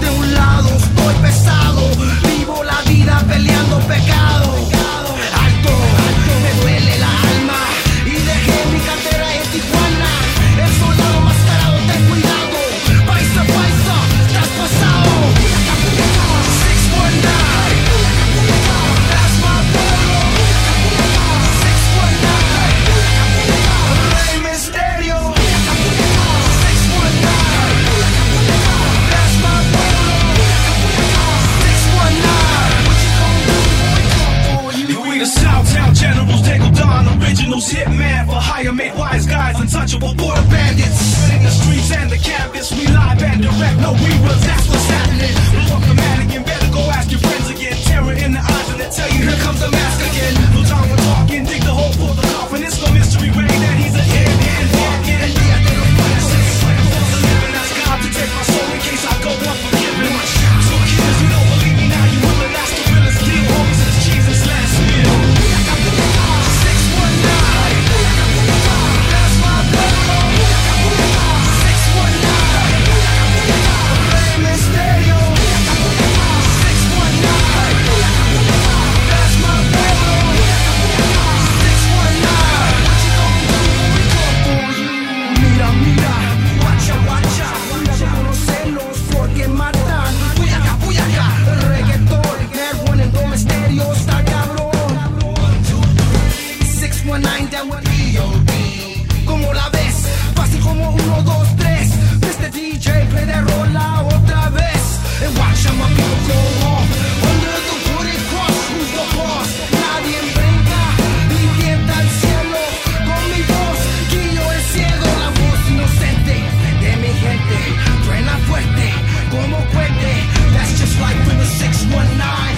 De un lado estoy pesado, vivo la vida peleando pecado. Alto, me duele la alma y dejé mi cartera en Tijuana. El soldado mascarado, ten cuidado. Paisa, paisa, estás pasado. 619, that's my pueblo. 619, Rey Misterio. 619, that's my pueblo. 619, We the Southtown generals, Dago Don, originals, hitman for hire, made wise guys, untouchable border bandits. In the streets and the campus, we live and direct, no reruns, that's what's happening. Blow up the mannequin, better go ask your friends again. Terror in the eyes and they tell you, here comes the mask again. No time for talking, dig the hole for the coffin. It's no mystery way that he's a hit and walking. And the end of the process, for the living, ask God to take my soul in case I go unforgiven. So kids, you don't believe me now, you will, and that's the realest deal, homies, since Jesus' last meal. 619, that's my pueblo. 619, Rey Misterio. 619, that's my pueblo. 619, what you gonna do when we come for you? Mira, mira, guacha, guacha, cuidado con los celos porque matan. Puyaca, puyaca, el reggaetón, heroin en Rey Misterio está cabrón. 619, that would be O.D. ¿Cómo la ves? Fácil como 1, 2, 3. Mr. DJ, play that rola otra vez. And watch how my people go off. Under the wooden cross, who's the boss? Nadie brinca y tienta al cielo. Con mi voz, guío el cielo. La voz inocente de mi gente. Truena fuerte como puente. That's just like when the 619.